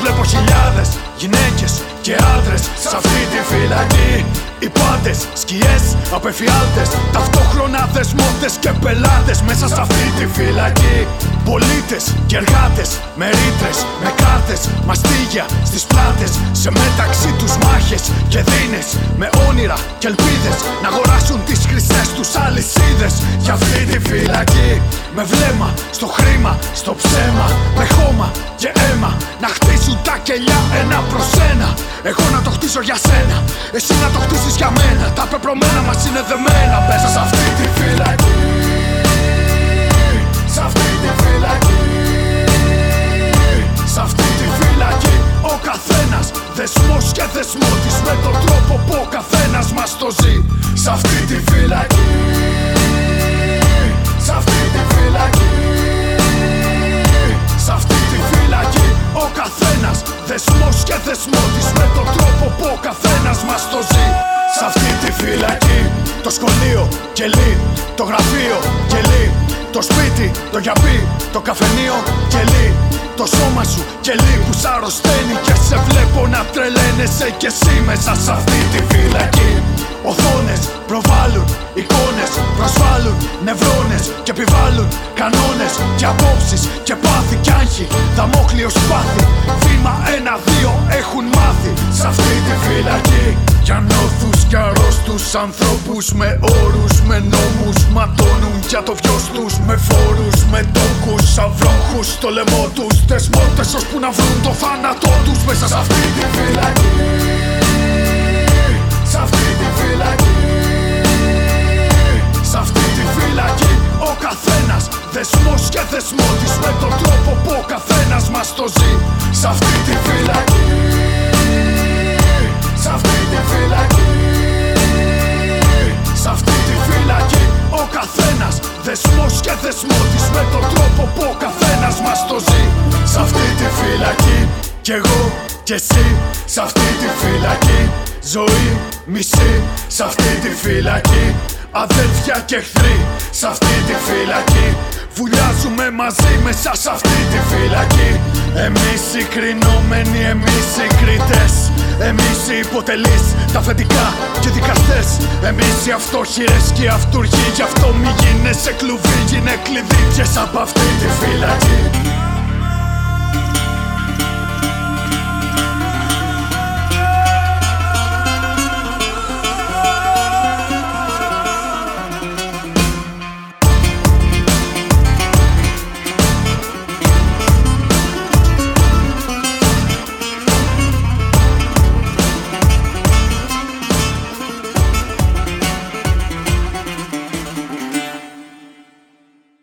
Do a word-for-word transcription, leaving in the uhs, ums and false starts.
βλέπω χιλιάδες γυναίκες και άντρες σ' αυτή τη φυλακή. Οι πάντες, σκιές, απεφιάλτες, ταυτόχρονα δεσμότες και πελάτες μέσα σ' αυτή τη φυλακή. Πολίτες και εργάτες, με ρήτρες, με κάρτες, μαστίγια στις πλάτες, σε μεταξύ τους μάχες και δίνες, με όνειρα και ελπίδες να αγοράσουν τις χρυσές τους αλυσίδες. Για αυτή τη φυλακή, με βλέμμα στο χρήμα, στο ψέμα, με χώμα και αίμα, να χτίσουν τα κελιά ένα προς ένα. Εγώ να το χτίσω για σένα, εσύ να το χτίσεις για μένα. Τα πεπρωμένα μας είναι δεμένα μέσα σ' αυτή τη φυλακή. Σ' αυτή τη φυλακή. Σ' αυτή τη φυλακή ο καθένας δεσμός και δεσμότης, με τον τρόπο που ο καθένας μας το ζει. Σ' αυτή τη φυλακή. Σ' αυτή τη φυλακή. Σ' αυτή τη φυλακή ο καθένας δεσμός και δεσμότης, με τον τρόπο που ο καθένας μας το ζει. Σ' αυτή τη φυλακή το σχολείο κελί, το γραφείο κελί, το σπίτι, το γιαπί, το καφενείο κελί, το σώμα σου κελί που σ' αρρωσταίνει και σε βλέπω να τρελαίνεσαι κι εσύ μέσα σ' αυτή τη φυλακή. Οθόνες προβάλλουν, εικόνες προσβάλλουν, νευρώνες και επιβάλλουν κανόνες και απόψεις και πάθη κι άγχη, δαμόκλειο σπάθη. Βήμα ένα δύο έχουν μάθει σ' αυτή τη φυλακή. Για νόθους κι αρρώστους ανθρώπους, με όρους, με νόμους, ματώνουν για το βιος τους, με φόρους, με τόκους, σαν βρόχους στο λαιμό τους, δεσμότες ώσπου να βρουν το θάνατό τους μέσα σ' αυτή τη φυλακή. Σ' αυτή τη φυλακή. Σ' αυτή τη φυλακή ο καθένας δεσμός και δεσμότης, με τον τρόπο που ο καθένας μας το ζει. Σ' αυτή τη φυλακή. Σ' αυτή τη φυλακή. Σ' αυτή τη φυλακή ο καθένας δεσμός και δεσμότης, με τον τρόπο που ο καθένας μας το ζει. Σ' αυτή τη φυλακή κι εγώ κι εσύ. Σ' αυτή τη φυλακή ζωή, μισή. Σ' αυτή τη φυλακή αδέλφια και εχθροί. Σ' αυτή τη φυλακή βουλιάζουμε μαζί μέσα σ' αυτή τη φυλακή. Εμείς οι κρινόμενοι, εμείς οι κριτές, εμείς οι υποτελείς, τα αφεντικά και δικαστές, εμείς οι αυτόχειρες και οι αυτούργοι. Γι' αυτό μη γίνεσαι κλουβί, γίνε κλειδί. Πιες απ' αυτή τη φυλακή.